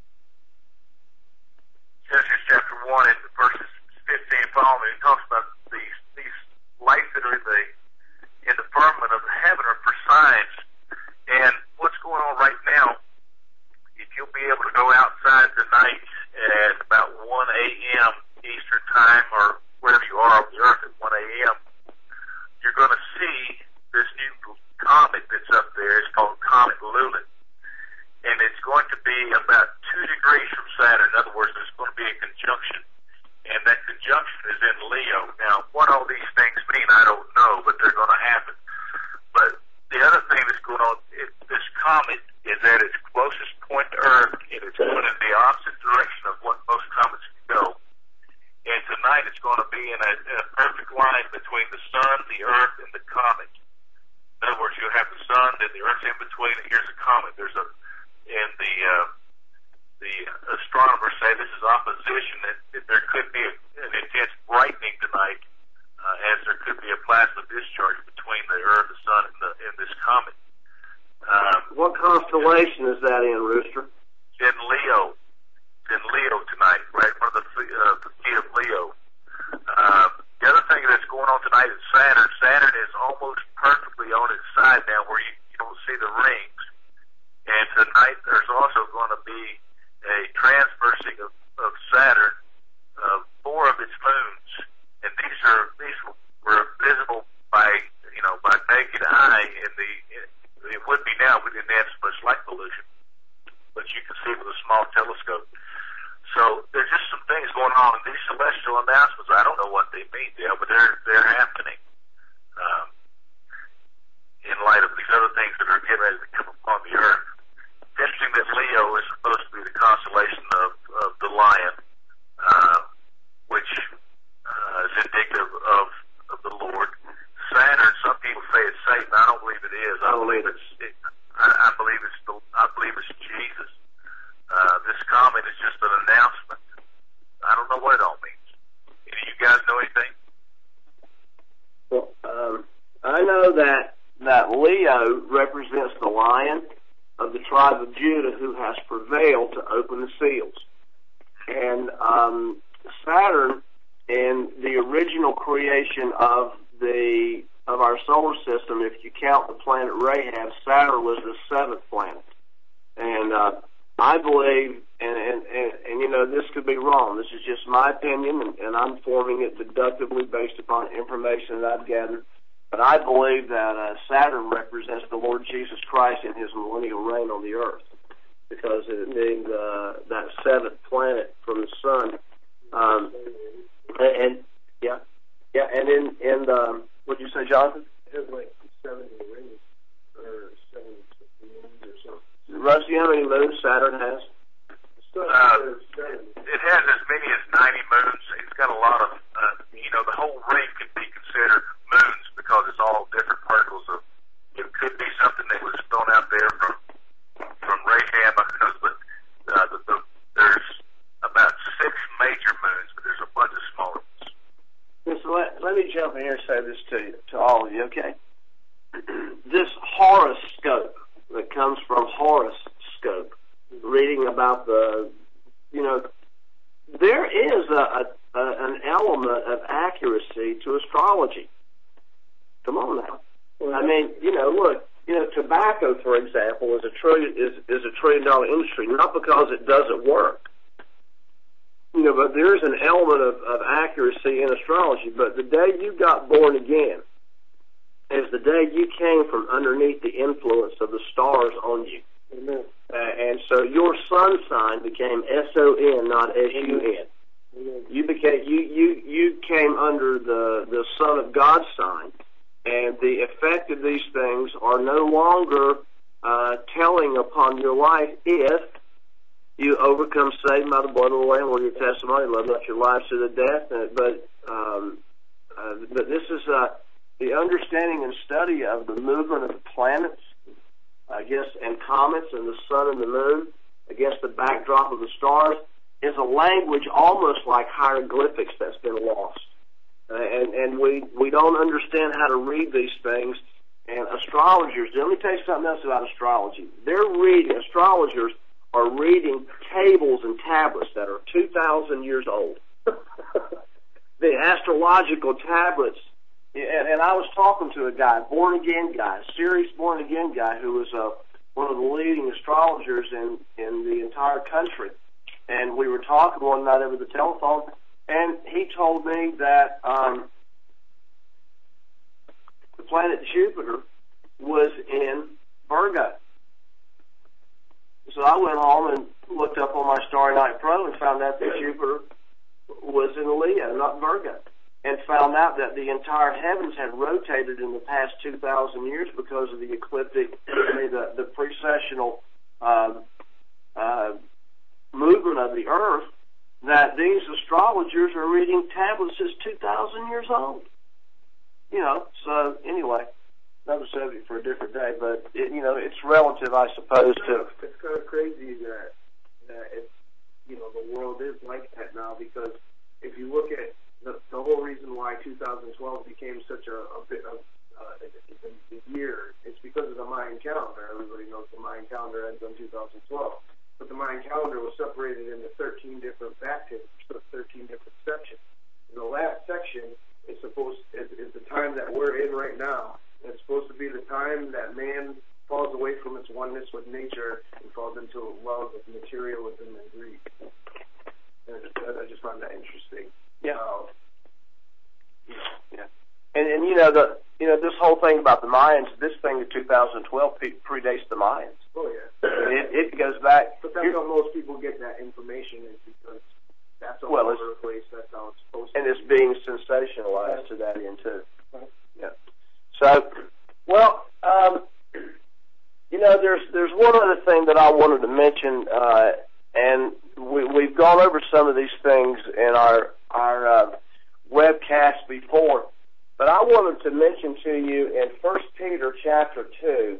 opposition that there could be an intense brightening tonight, as there could be a plasma discharge between the Earth, the Sun, and this comet. What constellation is that in, Rooster? It's in Leo. It's in Leo tonight, right? One of the key of Leo. The other thing that's going on tonight is Saturn. Saturn is almost perfectly on its side now, where you don't see the rings. And tonight there's also going to be a transversing of Saturn, 4 of its moons, and these were visible by naked eye. It would be now. We didn't have so much light pollution, but you can see with a small telescope. So there's just some things going on, and these celestial announcements, I don't know what they mean, Dale, but they're happening in light of these other things that are getting ready to come upon the Earth. It's interesting that Leo is supposed to be the constellation of the lion, which is indicative of the Lord. Saturn, some people say it's Satan. I don't believe it is. I believe it's Jesus. This comet is just an announcement. I don't know what it all means. Any of you guys know anything? Well, I know that Leo represents the lion of the tribe of Judah who has prevailed to open the seals. And Saturn, in the original creation of our solar system, if you count the planet Rahab, Saturn was the 7th planet. And I believe, and you know, this could be wrong. This is just my opinion, and I'm forming it deductively based upon information that I've gathered. But I believe that Saturn represents the Lord Jesus Christ in his millennial reign on the earth, because it being that 7th planet from the sun. And what did you say, Jonathan? It has like 70 rings, or 70 moons or something. Russ, do you know how many moons Saturn has? It has as many as 90 moons. It's got a lot of, the whole ring can be considered moons because it's all different particles of. It could be something that was thrown out there from Rahab, but there's about 6 major moons, but there's a bunch of smaller ones. So let me jump in here and say this to all of you, okay? This horoscope that comes from horoscope, reading about there is an element of accuracy to astrology. Come on now. I mean, look, tobacco, for example, is a $1 trillion industry, not because it doesn't work. But there's an element of accuracy in astrology. But the day you got born again is the day you came from underneath the influence of the stars on you. Amen. And so your sun sign became S-O-N, not S-U-N. You came under the Son of God sign, and the effect of these things are no longer telling upon your life if you overcome Satan by the blood of the Lamb or your testimony, love not your lives to the death. But this is the understanding and study of the movement of the planets, I guess, and comets and the sun and the moon against the backdrop of the stars is a language almost like hieroglyphics that's been lost. And we don't understand how to read these things. And astrologers, let me tell you something else about astrology. Astrologers are reading tables and tablets that are 2,000 years old. The astrological tablets. And I was talking to a guy, born-again guy, a serious born-again guy who was one of the leading astrologers in the entire country. And we were talking one night over the telephone, and he told me that the planet Jupiter was in Virgo. So I went home and looked up on my Starry Night Pro and found out that Jupiter was in Leo, not Virgo, and found out that the entire heavens had rotated in the past 2,000 years because of the ecliptic, the precessional movement of the Earth, that these astrologers are reading tablets that's 2,000 years old. So anyway, another subject for a different day, but it's relative, I suppose, to. It's kind of crazy that the world is like that now, because if you look at the whole reason why 2012 became such a bit of the year, it's because of the Mayan calendar. Everybody knows the Mayan calendar ends on 2012. But the Mayan calendar was separated into 13 different baptisms, so 13 different sections. And the last section is the time that we're in right now. It's supposed to be the time that man falls away from its oneness with nature and falls into a love of materialism and greed. And I just found that interesting. Yeah. Yeah. And this whole thing about the Mayans, this thing in 2012 predates the Mayans. Oh yeah. It goes back. But that's how most people get that information, is because that's all over the place. That's how it's supposed to be. And it's being sensationalized to that end too. Right. Yeah. So, well, there's one other thing that I wanted to mention, and we've gone over some of these things in our webcast before, but I wanted to mention to you in 1 Peter chapter 2.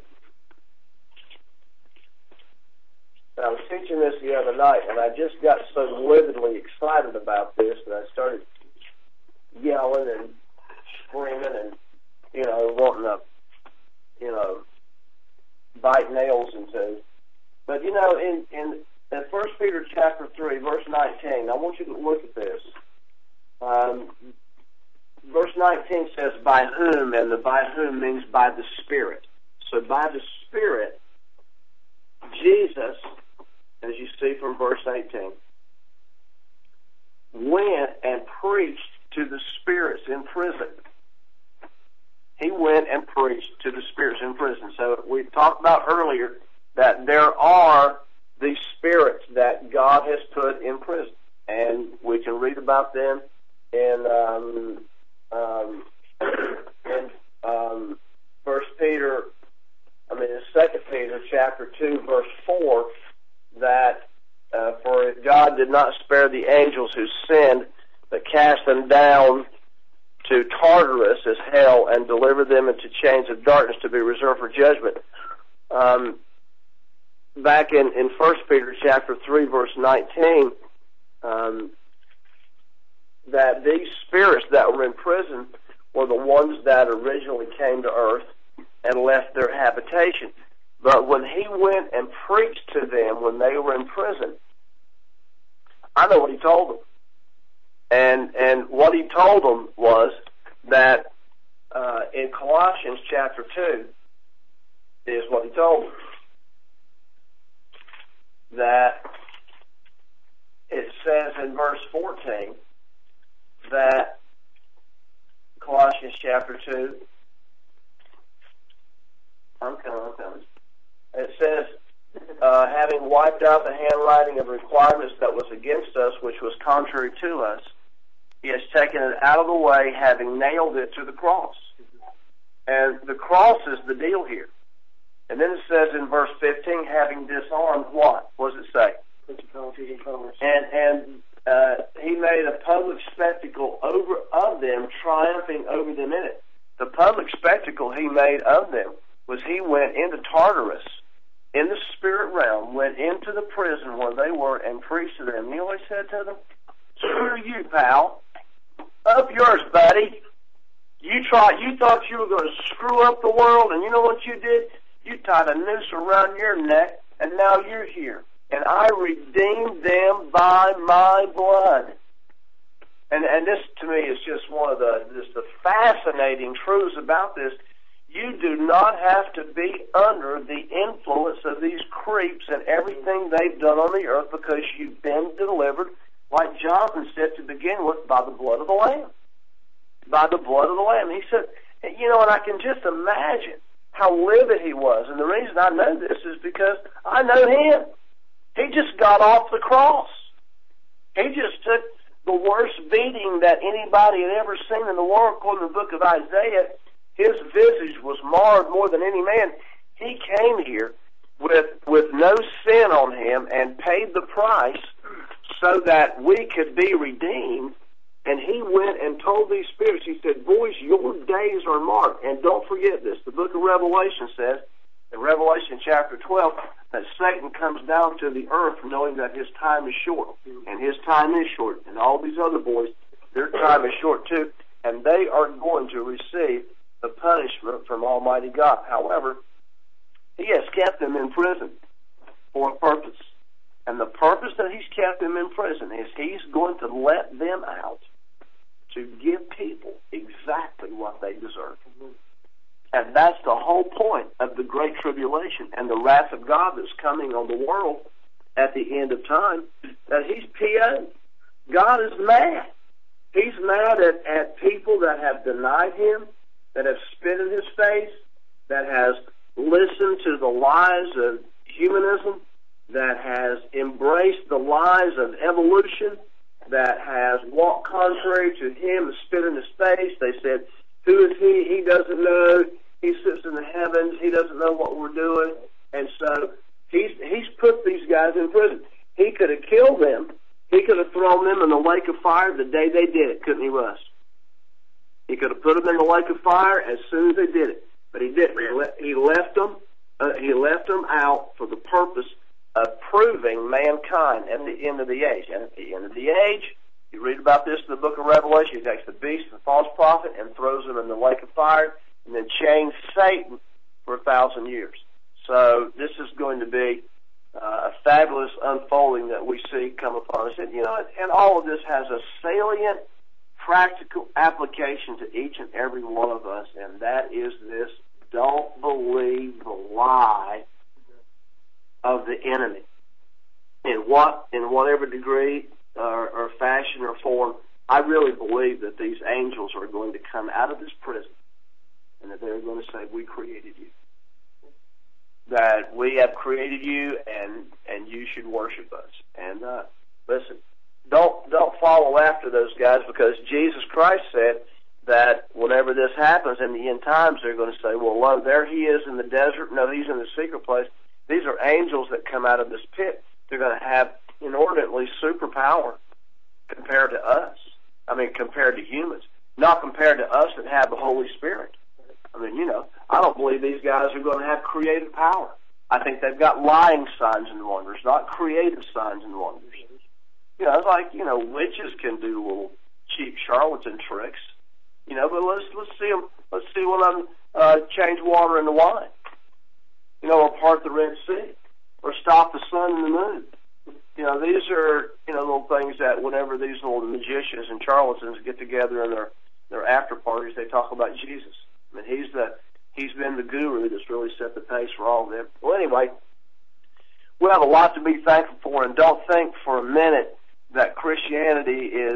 I was teaching this the other night, and I just got so vividly excited about this that I started yelling and screaming and, wanting to, bite nails into. But, in 1 Peter chapter 3, verse 19, I want you to look at this. Verse 19 says, by whom, and the by whom means by the Spirit. So by the Spirit, Jesus, as you see from verse 18, went and preached to the spirits in prison. He went and preached to the spirits in prison. So we talked about earlier that there are these spirits that God has put in prison, and we can read about them in 2 Peter chapter 2, verse 4, that for if God did not spare the angels who sinned, but cast them down to Tartarus as hell and delivered them into chains of darkness to be reserved for judgment. Back in 1 Peter chapter 3, verse 19, that these spirits that were in prison were the ones that originally came to earth and left their habitation. But when he went and preached to them when they were in prison, I know what he told them. And what he told them was that in Colossians chapter 2 is what he told them. That it says in verse 14 that Colossians chapter 2, I'm coming. It says, having wiped out the handwriting of requirements that was against us, which was contrary to us, he has taken it out of the way, having nailed it to the cross. And the cross is the deal here. And then it says in verse 15, having disarmed what? What does it say? Principalities and powers. And he made a public spectacle of them, triumphing over them in it. The public spectacle he made of them was he went into Tartarus, in the spirit realm, went into the prison where they were and preached to them. You know what he said to them? Screw you, pal. Up yours, buddy. You thought you were going to screw up the world, and you know what you did? You tied a noose around your neck, and now you're here. And I redeemed them by my blood. And this, to me, is just one of the fascinating truths about this. You do not have to be under the influence of these creeps and everything they've done on the earth, because you've been delivered, like Jonathan said to begin with, by the blood of the Lamb. By the blood of the Lamb. He said, and I can just imagine how livid he was. And the reason I know this is because I know him. He just got off the cross. He just took the worst beating that anybody had ever seen in the world, according to the book of Isaiah. His visage was marred more than any man. He came here with no sin on him and paid the price so that we could be redeemed. And he went and told these spirits, he said, boys, your days are marked. And don't forget this. The book of Revelation says in Revelation chapter 12 that Satan comes down to the earth knowing that his time is short. And his time is short. And all these other boys, their time is short too. And they are going to receive the punishment from Almighty God. However, He has kept them in prison for a purpose. And the purpose that He's kept them in prison is He's going to let them out to give people exactly what they deserve. And that's the whole point of the Great Tribulation and the wrath of God that's coming on the world at the end of time, that He's PO. God is mad. He's mad at people that have denied Him, that have spit in His face, that has listened to the lies of humanism, that has embraced the lies of evolution, that has walked contrary to Him and spit in His face. They said, who is He? He doesn't know. He sits in the heavens. He doesn't know what we're doing. And so He's put these guys in prison. He could have killed them. He could have thrown them in the lake of fire the day they did it, couldn't He, Russ? He could have put them in the lake of fire as soon as they did it. But He didn't. He left them out for the purpose of proving mankind at the end of the age. And at the end of the age, you read about this in the book of Revelation, He takes the beast, the false prophet, and throws them in the lake of fire, and then chains Satan for 1,000 years. So this is going to be a fabulous unfolding that we see come upon us. And, and all of this has a salient, practical application to each and every one of us, and that is this: don't believe the lie of the enemy. In whatever degree or fashion or form, I really believe that these angels are going to come out of this prison and that they're going to say, we created you. That we have created you and you should worship us. And listen, don't follow after those guys, because Jesus Christ said that whenever this happens in the end times, they're going to say, well, lo, there He is in the desert. No, He's in the secret place. These are angels that come out of this pit. They're going to have inordinately superpower compared to us. I mean, compared to humans. Not compared to us that have the Holy Spirit. I mean, I don't believe these guys are going to have creative power. I think they've got lying signs and wonders, not creative signs and wonders. It's like, witches can do little cheap charlatan tricks. But let's see them. Let's see one of them change water into wine. Or part the Red Sea, or stop the sun and the moon. These are little things that whenever these little magicians and charlatans get together in their after parties, they talk about Jesus. I mean, he's been the guru that's really set the pace for all of them. Well, anyway, we have a lot to be thankful for, and don't think for a minute that Christianity is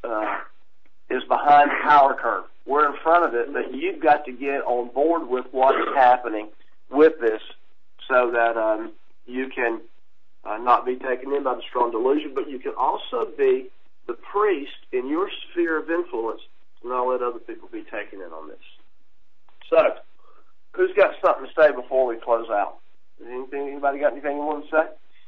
behind the power curve. We're in front of it, but you've got to get on board with what is happening with this, so that you can not be taken in by the strong delusion, but you can also be the priest in your sphere of influence and not let other people be taken in on this. So, who's got something to say before we close out? Anybody got anything you want to say?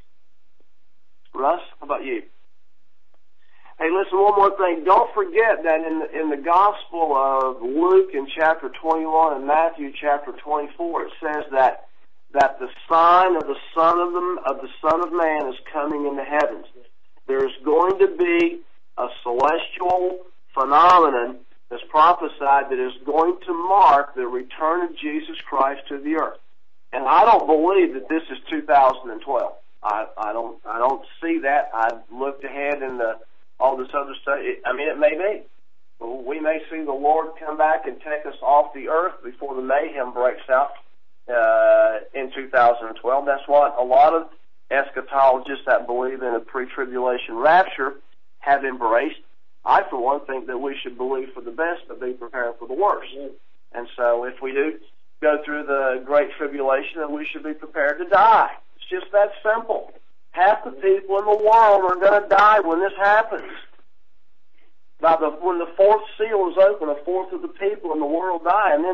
Russ, how about you? Hey, listen, one more thing. Don't forget that in the Gospel of Luke in chapter 21 and Matthew chapter 24, it says that the sign of the Son of Man is coming in the heavens. There's going to be a celestial phenomenon that's prophesied that is going to mark the return of Jesus Christ to the earth. And I don't believe that this is 2012. I don't see that. I've looked ahead in all this other stuff. It may be. We may see the Lord come back and take us off the earth before the mayhem breaks out in 2012. That's what a lot of eschatologists that believe in a pre-tribulation rapture have embraced. I, for one, think that we should believe for the best but be prepared for the worst. And so if we do go through the Great Tribulation, then we should be prepared to die. It's just that simple. Half the people in the world are going to die when this happens. When the fourth seal is open, a fourth of the people in the world die, and then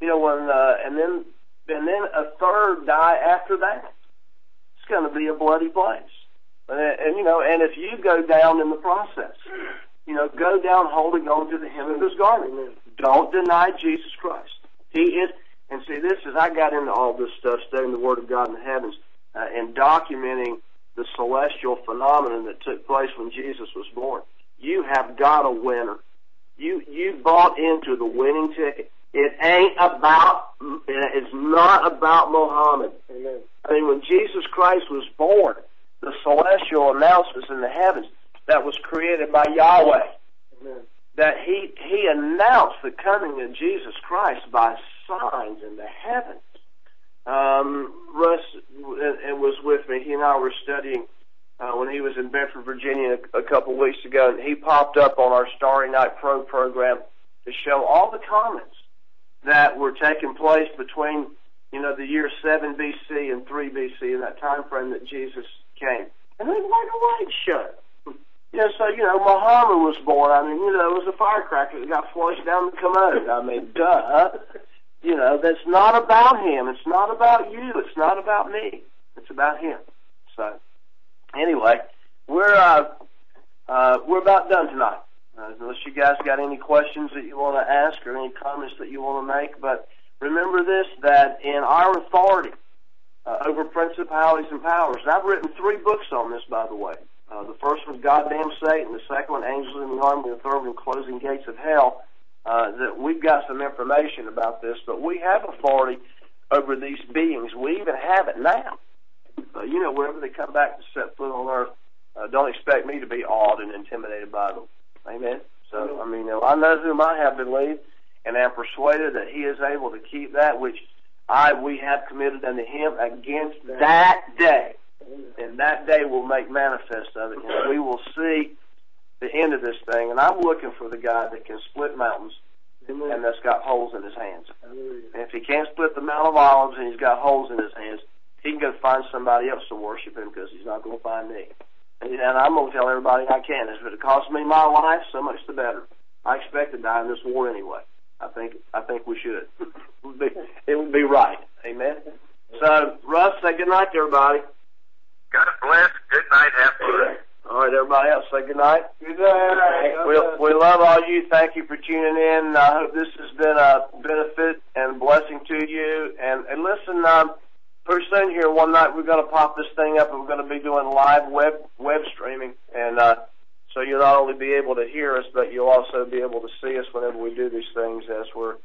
and then a third die after that. It's going to be a bloody place. And if you go down in the process, go down holding on to the hem of His garment. Don't deny Jesus Christ. He is And see, I got into all this stuff, studying the Word of God in the heavens, and documenting the celestial phenomenon that took place when Jesus was born. You have got a winner. You bought into the winning ticket. It's not about Muhammad. Amen. I mean, when Jesus Christ was born, the celestial announcements in the heavens that was created by Yahweh, Amen. that he announced the coming of Jesus Christ by signs in the heavens. Russ was with me. He and I were studying when he was in Bedford, Virginia a couple of weeks ago, and he popped up on our Starry Night Pro program to show all the comments that were taking place between, the year 7 BC and 3 BC, in that time frame that Jesus came. And then right away it showed. Muhammad was born. I mean, it was a firecracker that got flushed down the commode. I mean, duh. That's not about him. It's not about you. It's not about me. It's about him. So, anyway, we're about done tonight. Unless you guys got any questions that you want to ask or any comments that you want to make, but remember this, that in our authority over principalities and powers, and I've written 3 books on this, by the way. The first one, Goddamn Satan. The second one, Angels in the Army. The third one, Closing Gates of Hell. That we've got some information about this, but we have authority over these beings. We even have it now. Wherever they come back to set foot on earth, don't expect me to be awed and intimidated by them. Amen? So, I know whom I have believed, and am persuaded that he is able to keep that which we have committed unto him against that day. And that day will make manifest of it, and we will see the end of this thing. And I'm looking for the guy that can split mountains and that's got holes in his hands. And if he can't split the Mount of Olives and he's got holes in his hands, he can go find somebody else to worship him, because he's not going to find me. And I'm going to tell everybody I can. If it costs me my life, so much the better. I expect to die in this war anyway. I think we should. It would be right. Amen. So, Russ, say good night to everybody. God bless. Good night. Happy day. All right, everybody else, say good night. Good night. We love all you. Thank you for tuning in. I hope this has been a benefit and blessing to you. And listen, pretty soon here one night we're going to pop this thing up, and we're going to be doing live web streaming. And so you'll not only be able to hear us, but you'll also be able to see us whenever we do these things as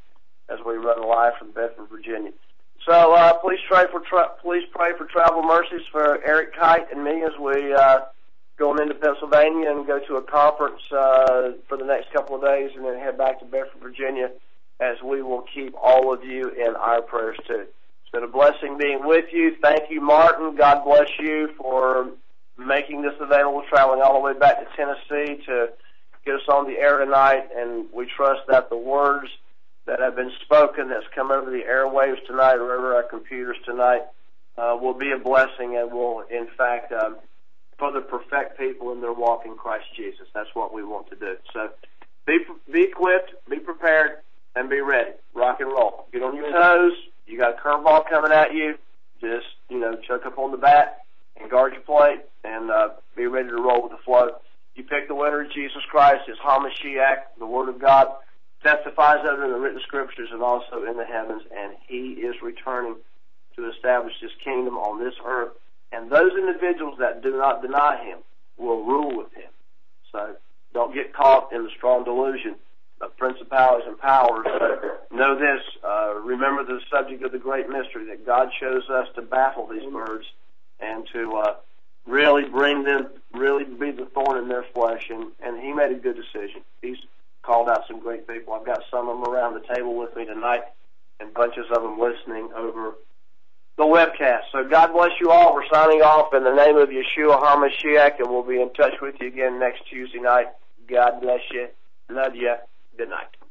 we run live from Bedford, Virginia. So please pray for travel mercies for Eric Kite and me as we going into Pennsylvania and go to a conference for the next couple of days, and then head back to Bedford, Virginia, as we will keep all of you in our prayers too. It's been a blessing being with you. Thank you, Martin. God bless you for making this available, traveling all the way back to Tennessee to get us on the air tonight, and we trust that the words that have been spoken, that's come over the airwaves tonight or over our computers tonight, will be a blessing and will, in fact, further perfect people in their walk in Christ Jesus. That's what we want to do. So be equipped, be prepared, and be ready. Rock and roll. Get on your toes. You got a curveball coming at you. Just, chuck up on the bat and guard your plate and be ready to roll with the flow. You pick the winner, Jesus Christ, his HaMashiach, the Word of God, testifies of it in the written scriptures and also in the heavens, and he is returning to establish his kingdom on this earth. And those individuals that do not deny him will rule with him. So don't get caught in the strong delusion of principalities and powers. Know this, remember the subject of the great mystery, that God chose us to baffle these birds and to really be the thorn in their flesh. And he made a good decision. He's called out some great people. I've got some of them around the table with me tonight and bunches of them listening over the webcast. So God bless you all. We're signing off in the name of Yeshua HaMashiach, and we'll be in touch with you again next Tuesday night. God bless you. Love you. Good night.